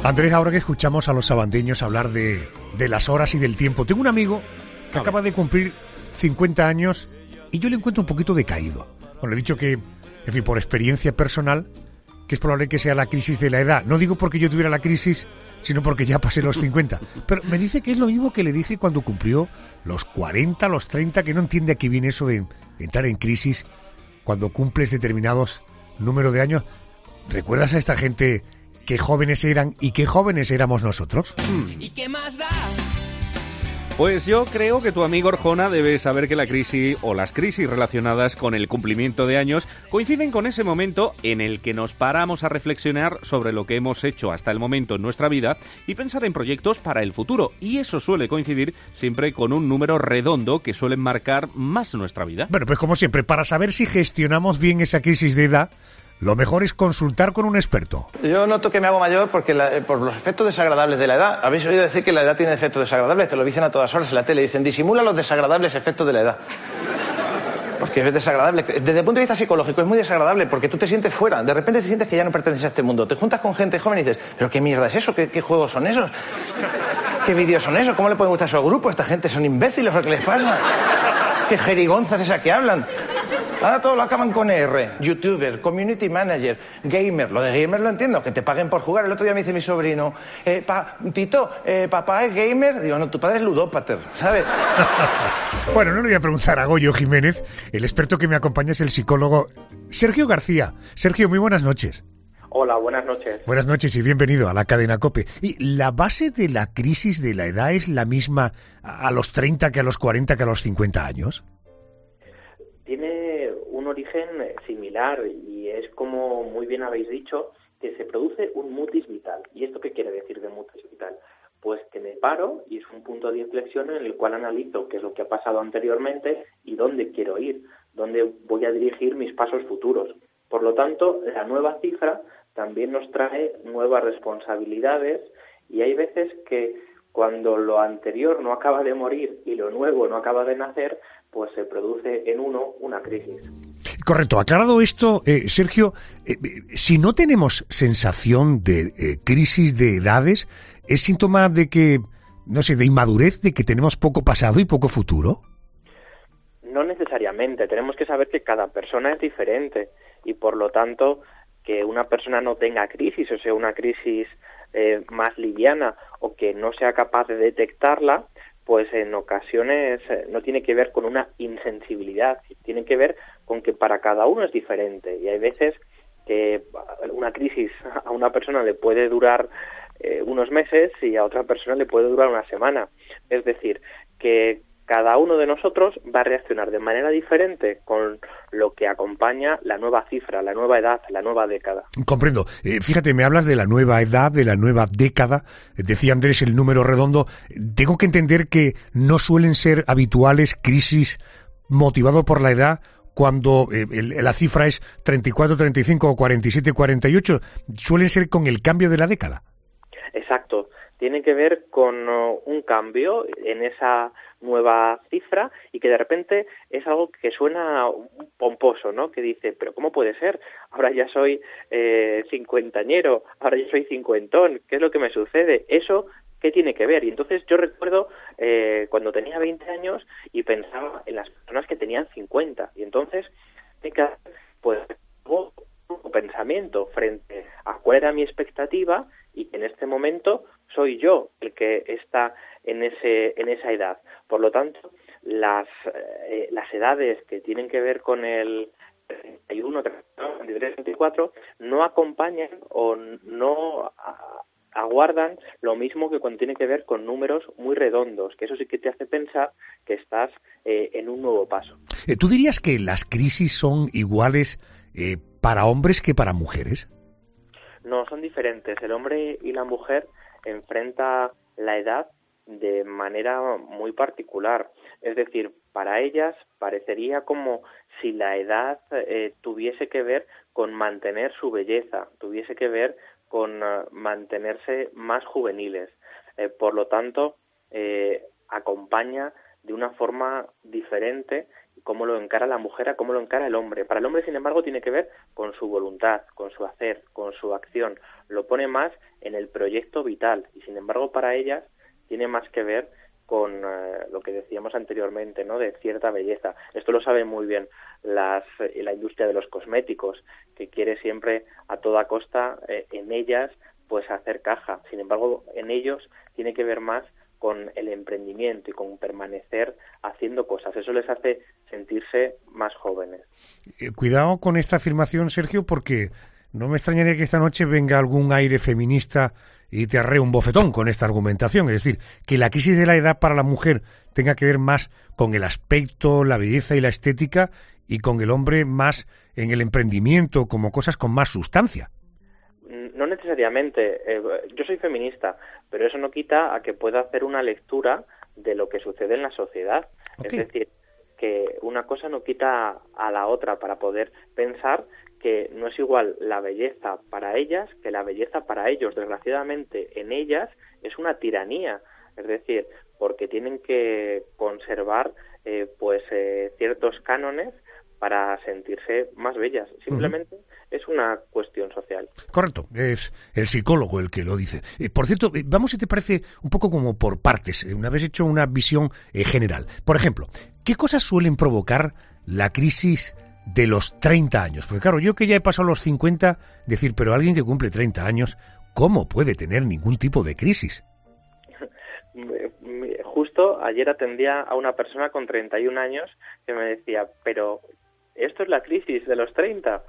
Andrés, ahora que escuchamos a los sabandeños hablar de las horas y del tiempo, tengo un amigo que acaba de cumplir 50 años y yo le encuentro un poquito decaído. Bueno, le he dicho que, en fin, por experiencia personal, que es probable que sea la crisis de la edad. No digo porque yo tuviera la crisis, sino porque ya pasé los 50. Pero me dice que es lo mismo que le dije cuando cumplió los 40, los 30, que no entiende a qué viene eso de entrar en crisis cuando cumples determinados números de años. ¿Recuerdas a esta gente qué jóvenes eran y qué jóvenes éramos nosotros? ¿Y qué más da? Pues yo creo que tu amigo Arjona debe saber que la crisis o las crisis relacionadas con el cumplimiento de años coinciden con ese momento en el que nos paramos a reflexionar sobre lo que hemos hecho hasta el momento en nuestra vida y pensar en proyectos para el futuro. Y eso suele coincidir siempre con un número redondo que suele marcar más nuestra vida. Bueno, pues como siempre, para saber si gestionamos bien esa crisis de edad, lo mejor es consultar con un experto. Yo noto que me hago mayor porque por los efectos desagradables de la edad. ¿Habéis oído decir que la edad tiene efectos desagradables? Te lo dicen a todas horas en la tele. Dicen, disimula los desagradables efectos de la edad. Porque es desagradable. Desde el punto de vista psicológico es muy desagradable porque tú te sientes fuera. De repente te sientes que ya no perteneces a este mundo. Te juntas con gente joven y dices, ¿pero qué mierda es eso? ¿Qué juegos son esos? ¿Qué vídeos son esos? ¿Cómo le pueden gustar a esos grupos? Esta gente son imbéciles, ¿qué les pasa? ¿Qué jerigonzas esas que hablan? Ahora todo lo acaban con R. YouTuber, community manager, gamer. Lo de gamer lo entiendo, que te paguen por jugar. El otro día me dice mi sobrino, Tito, ¿papá es gamer? Digo, no, tu padre es ludópater, ¿sabes? Bueno, no le voy a preguntar a Goyo Jiménez. El experto que me acompaña es el psicólogo Sergio García. Sergio, muy buenas noches. Hola, buenas noches. Buenas noches y bienvenido a la cadena COPE. ¿Y la base de la crisis de la edad es la misma a los 30 que a los 40 que a los 50 años? Tiene un origen similar y es como muy bien habéis dicho, que se produce un mutis vital. ¿Y esto qué quiere decir de mutis vital? Pues que me paro y es un punto de inflexión en el cual analizo qué es lo que ha pasado anteriormente y dónde quiero ir, dónde voy a dirigir mis pasos futuros. Por lo tanto, la nueva cifra también nos trae nuevas responsabilidades y hay veces que cuando lo anterior no acaba de morir y lo nuevo no acaba de nacer, pues se produce en uno una crisis. Correcto. Aclarado esto, Sergio, si no tenemos sensación de crisis de edades, ¿es síntoma de que, no sé, de inmadurez, de que tenemos poco pasado y poco futuro? No necesariamente. Tenemos que saber que cada persona es diferente y, por lo tanto, que una persona no tenga crisis, o sea, una crisis más liviana o que no sea capaz de detectarla, pues en ocasiones no tiene que ver con una insensibilidad, tiene que ver con que para cada uno es diferente y hay veces que una crisis a una persona le puede durar unos meses y a otra persona le puede durar una semana. Es decir, que cada uno de nosotros va a reaccionar de manera diferente con lo que acompaña la nueva cifra, la nueva edad, la nueva década. Comprendo. Fíjate, me hablas de la nueva edad, de la nueva década. Decía Andrés el número redondo. Tengo que entender que no suelen ser habituales crisis motivado por la edad cuando la cifra es 34, 35 o 47, 48. Suelen ser con el cambio de la década. Exacto. Tiene que ver con un cambio en esa nueva cifra y que de repente es algo que suena pomposo, ¿no? Que dice, pero ¿cómo puede ser? Ahora ya soy cincuentañero, ahora ya soy cincuentón, ¿qué es lo que me sucede? Eso, ¿qué tiene que ver? Y entonces yo recuerdo cuando tenía 20 años y pensaba en las personas que tenían 50 y entonces pues hubo un pensamiento frente a cuál era mi expectativa y que en este momento soy yo el que está en esa edad. Por lo tanto, las edades que tienen que ver con el 31, 32, 33, 34 no acompañan o no aguardan lo mismo que cuando tiene que ver con números muy redondos, que eso sí que te hace pensar que estás en un nuevo paso. ¿Tú dirías que las crisis son iguales para hombres que para mujeres? No, son diferentes. El hombre y la mujer enfrenta la edad de manera muy particular. Es decir, para ellas parecería como si la edad tuviese que ver con mantener su belleza, tuviese que ver con mantenerse más juveniles. Por lo tanto, acompaña de una forma diferente cómo lo encara la mujer a cómo lo encara el hombre. Para el hombre, sin embargo, tiene que ver con su voluntad, con su hacer, con su acción. Lo pone más en el proyecto vital y, sin embargo, para ellas tiene más que ver con lo que decíamos anteriormente, ¿no?, de cierta belleza. Esto lo sabe muy bien la industria de los cosméticos, que quiere siempre a toda costa en ellas pues hacer caja. Sin embargo, en ellos tiene que ver más con el emprendimiento y con permanecer haciendo cosas. Eso les hace sentirse más jóvenes. Cuidado con esta afirmación, Sergio, porque no me extrañaría que esta noche venga algún aire feminista y te arree un bofetón con esta argumentación. Es decir, que la crisis de la edad para la mujer tenga que ver más con el aspecto, la belleza y la estética, y con el hombre más en el emprendimiento, como cosas con más sustancia. No necesariamente. Yo soy feminista, pero eso no quita a que pueda hacer una lectura de lo que sucede en la sociedad. Okay. Es decir, que una cosa no quita a la otra, para poder pensar que no es igual la belleza para ellas que la belleza para ellos. Desgraciadamente, en ellas es una tiranía, es decir, porque tienen que conservar ciertos cánones para sentirse más bellas. Simplemente es una cuestión social. Correcto, es el psicólogo el que lo dice. Por cierto, vamos, si te parece, un poco como por partes, una vez hecho una visión general. Por ejemplo, ¿qué cosas suelen provocar la crisis de los 30 años? Porque claro, yo que ya he pasado los 50, decir, pero alguien que cumple 30 años, ¿cómo puede tener ningún tipo de crisis? Justo ayer atendía a una persona con 31 años que me decía, pero esto es la crisis de los 30.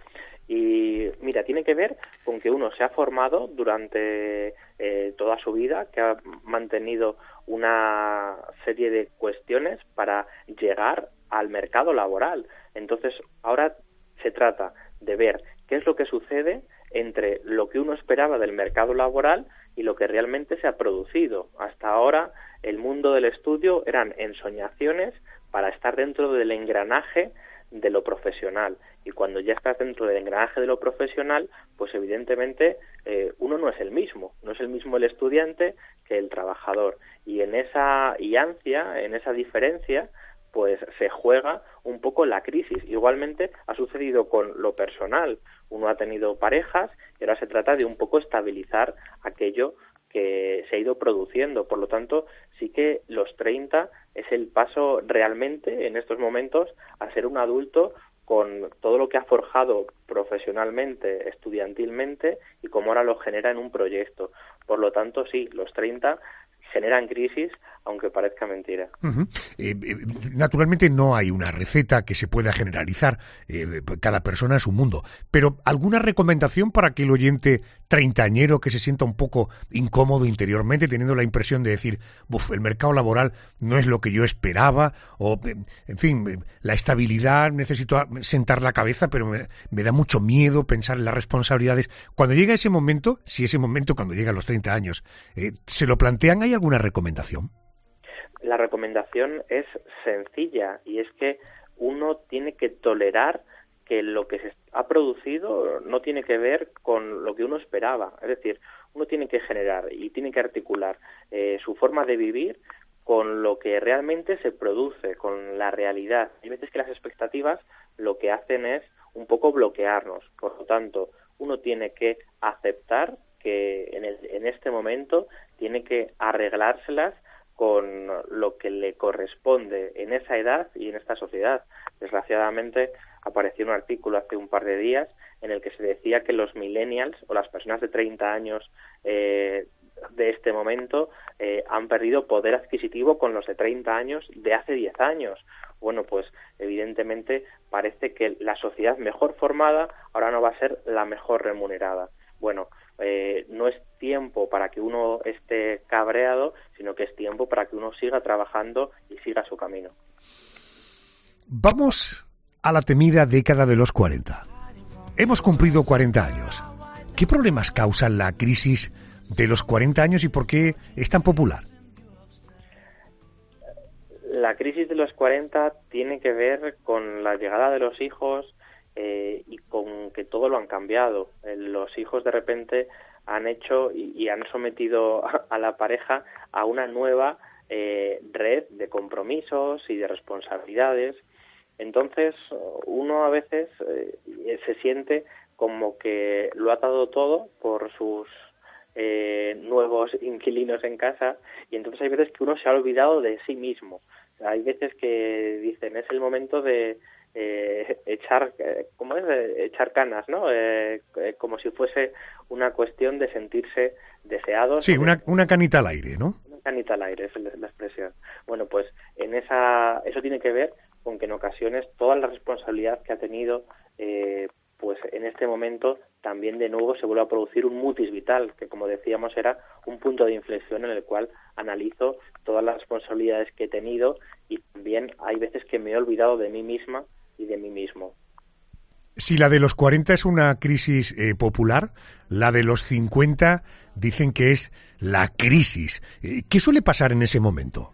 Y mira, tiene que ver con que uno se ha formado durante toda su vida, que ha mantenido una serie de cuestiones para llegar al mercado laboral. Entonces, ahora se trata de ver qué es lo que sucede entre lo que uno esperaba del mercado laboral y lo que realmente se ha producido. Hasta ahora, el mundo del estudio eran ensoñaciones para estar dentro del engranaje de lo profesional, y cuando ya estás dentro del engranaje de lo profesional, pues evidentemente uno no es el mismo el estudiante que el trabajador, y en esa ansia, en esa diferencia, pues se juega un poco la crisis. Igualmente ha sucedido con lo personal, uno ha tenido parejas y ahora se trata de un poco estabilizar aquello que se ha ido produciendo. Por lo tanto, sí que los 30 es el paso realmente en estos momentos a ser un adulto con todo lo que ha forjado profesionalmente, estudiantilmente, y cómo ahora lo genera en un proyecto. Por lo tanto, sí, los 30 generan crisis, aunque parezca mentira. Naturalmente no hay una receta que se pueda generalizar, cada persona es un mundo, pero ¿alguna recomendación para que el oyente treintañero que se sienta un poco incómodo interiormente, teniendo la impresión de decir, el mercado laboral no es lo que yo esperaba, o en fin, la estabilidad, necesito sentar la cabeza, pero me da mucho miedo pensar en las responsabilidades? Cuando llega ese momento, si ese momento cuando llega a los 30 años, ¿se lo plantean? ¿Hay alguna recomendación? La recomendación es sencilla, y es que uno tiene que tolerar que lo que se ha producido no tiene que ver con lo que uno esperaba. Es decir, uno tiene que generar y tiene que articular su forma de vivir con lo que realmente se produce, con la realidad. Hay veces que las expectativas lo que hacen es un poco bloquearnos. Por lo tanto, uno tiene que aceptar que en este momento tiene que arreglárselas con lo que le corresponde en esa edad y en esta sociedad. Desgraciadamente apareció un artículo hace un par de días en el que se decía que los millennials o las personas de 30 años de este momento han perdido poder adquisitivo con los de 30 años de hace 10 años. Bueno, pues evidentemente parece que la sociedad mejor formada ahora no va a ser la mejor remunerada. Bueno, no es tiempo para que uno esté cabreado, sino que es tiempo para que uno siga trabajando y siga su camino. Vamos a la temida década de los 40. Hemos cumplido 40 años. ¿Qué problemas causan la crisis de los 40 años y por qué es tan popular? La crisis de los 40 tiene que ver con la llegada de los hijos, y con que todo lo han cambiado. Los hijos de repente han hecho y han sometido a la pareja a una nueva red de compromisos y de responsabilidades, Entonces, uno a veces se siente como que lo ha dado todo por sus nuevos inquilinos en casa, y entonces hay veces que uno se ha olvidado de sí mismo. Hay veces que dicen, es el momento de echar, ¿cómo es? Echar canas, ¿no? Como si fuese una cuestión de sentirse deseados. Sí, una canita al aire, ¿no? Una canita al aire, es la expresión. Bueno, pues eso tiene que ver con que en ocasiones toda la responsabilidad que ha tenido, pues en este momento también de nuevo se vuelve a producir un mutis vital, que como decíamos era un punto de inflexión en el cual analizo todas las responsabilidades que he tenido, y también hay veces que me he olvidado de mí misma y de mí mismo. Si la de los 40 es una crisis popular, la de los 50 dicen que es la crisis. ¿Qué suele pasar en ese momento?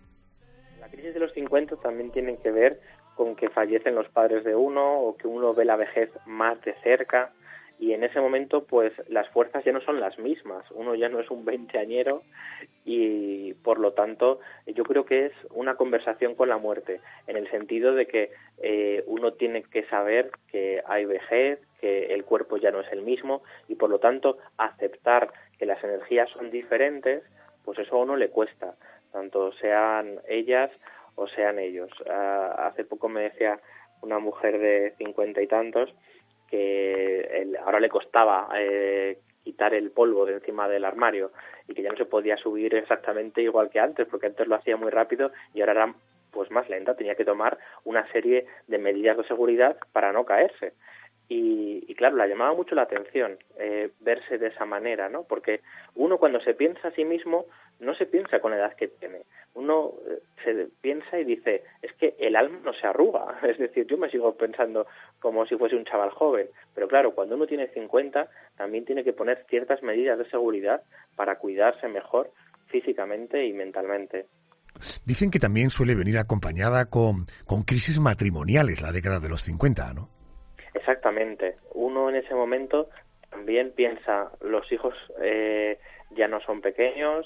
La crisis de los 50 también tiene que ver con que fallecen los padres de uno, o que uno ve la vejez más de cerca, y en ese momento pues las fuerzas ya no son las mismas, uno ya no es un veinteañero, y por lo tanto yo creo que es una conversación con la muerte, en el sentido de que uno tiene que saber que hay vejez, que el cuerpo ya no es el mismo, y por lo tanto aceptar que las energías son diferentes, pues eso a uno le cuesta, tanto sean ellas o sean ellos. Hace poco me decía una mujer de 50 y tantos que ahora le costaba quitar el polvo de encima del armario, y que ya no se podía subir exactamente igual que antes, porque antes lo hacía muy rápido y ahora era pues más lenta, tenía que tomar una serie de medidas de seguridad para no caerse. Y claro, la llamaba mucho la atención verse de esa manera, ¿no? Porque uno cuando se piensa a sí mismo no se piensa con la edad que tiene. Uno se piensa y dice, es que el alma no se arruga. Es decir, yo me sigo pensando como si fuese un chaval joven. Pero claro, cuando uno tiene 50, también tiene que poner ciertas medidas de seguridad para cuidarse mejor físicamente y mentalmente. Dicen que también suele venir acompañada con crisis matrimoniales la década de los 50, ¿no? Exactamente. Uno en ese momento también piensa, los hijos ya no son pequeños,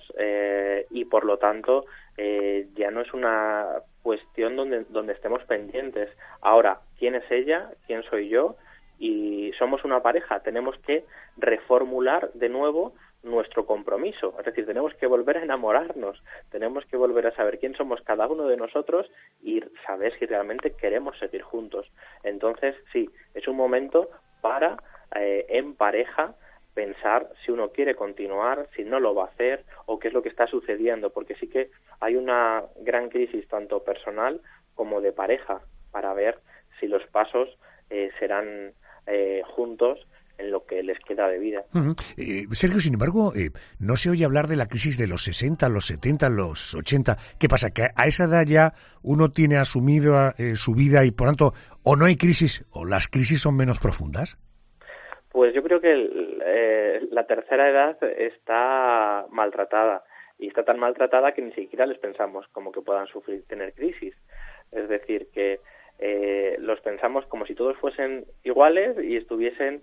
y por lo tanto ya no es una cuestión donde estemos pendientes. Ahora, ¿quién es ella? ¿Quién soy yo? Y somos una pareja. Tenemos que reformular de nuevo nuestro compromiso, es decir, tenemos que volver a enamorarnos, tenemos que volver a saber quién somos cada uno de nosotros y saber si realmente queremos seguir juntos. Entonces, sí, es un momento para, en pareja, pensar si uno quiere continuar, si no lo va a hacer, o qué es lo que está sucediendo, porque sí que hay una gran crisis tanto personal como de pareja, para ver si los pasos serán juntos en lo que les queda de vida. Sergio, sin embargo, no se oye hablar de la crisis de los 60, los 70, los 80. ¿Qué pasa? ¿Que a esa edad ya uno tiene asumido su vida y, por tanto, o no hay crisis o las crisis son menos profundas? Pues yo creo que la tercera edad está maltratada, y está tan maltratada que ni siquiera les pensamos como que puedan tener crisis. Es decir, que los pensamos como si todos fuesen iguales y estuviesen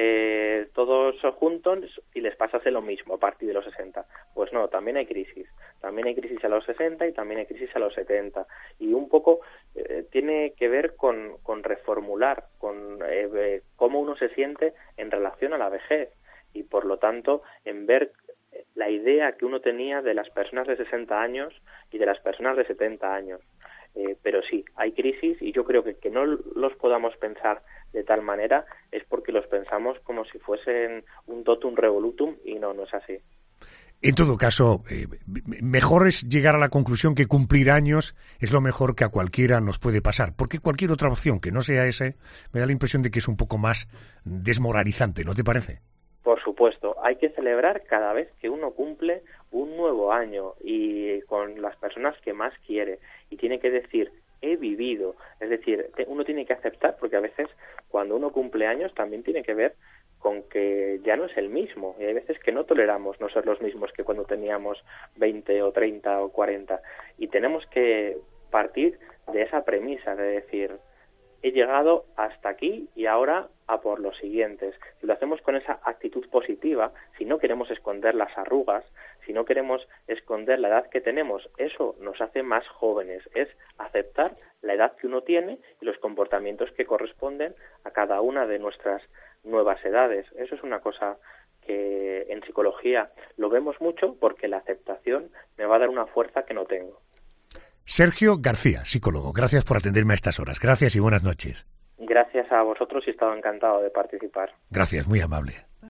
todos juntos y les pasase lo mismo a partir de los 60. Pues no, también hay crisis a los 60 y también hay crisis a los 70, y un poco tiene que ver con reformular, con cómo uno se siente en relación a la vejez, y por lo tanto en ver la idea que uno tenía de las personas de 60 años y de las personas de 70 años. Pero sí, hay crisis, y yo creo que no los podamos pensar de tal manera es porque los pensamos como si fuesen un totum revolutum, y no es así. En todo caso, mejor es llegar a la conclusión que cumplir años es lo mejor que a cualquiera nos puede pasar, porque cualquier otra opción que no sea ese me da la impresión de que es un poco más desmoralizante, ¿no te parece? Por supuesto, hay que celebrar cada vez que uno cumple un nuevo año y con las personas que más quiere, y tiene que decir, he vivido, es decir, uno tiene que aceptar, porque a veces cuando uno cumple años también tiene que ver con que ya no es el mismo, y hay veces que no toleramos no ser los mismos que cuando teníamos 20 o 30 o 40, y tenemos que partir de esa premisa de decir, he llegado hasta aquí y ahora a por los siguientes. Si lo hacemos con esa actitud positiva, si no queremos esconder las arrugas, si no queremos esconder la edad que tenemos, eso nos hace más jóvenes, es aceptar la edad que uno tiene y los comportamientos que corresponden a cada una de nuestras nuevas edades. Eso es una cosa que en psicología lo vemos mucho porque la aceptación me va a dar una fuerza que no tengo. Sergio García, psicólogo, gracias por atenderme a estas horas. Gracias y buenas noches. Gracias a vosotros y he estado encantado de participar. Gracias, muy amable.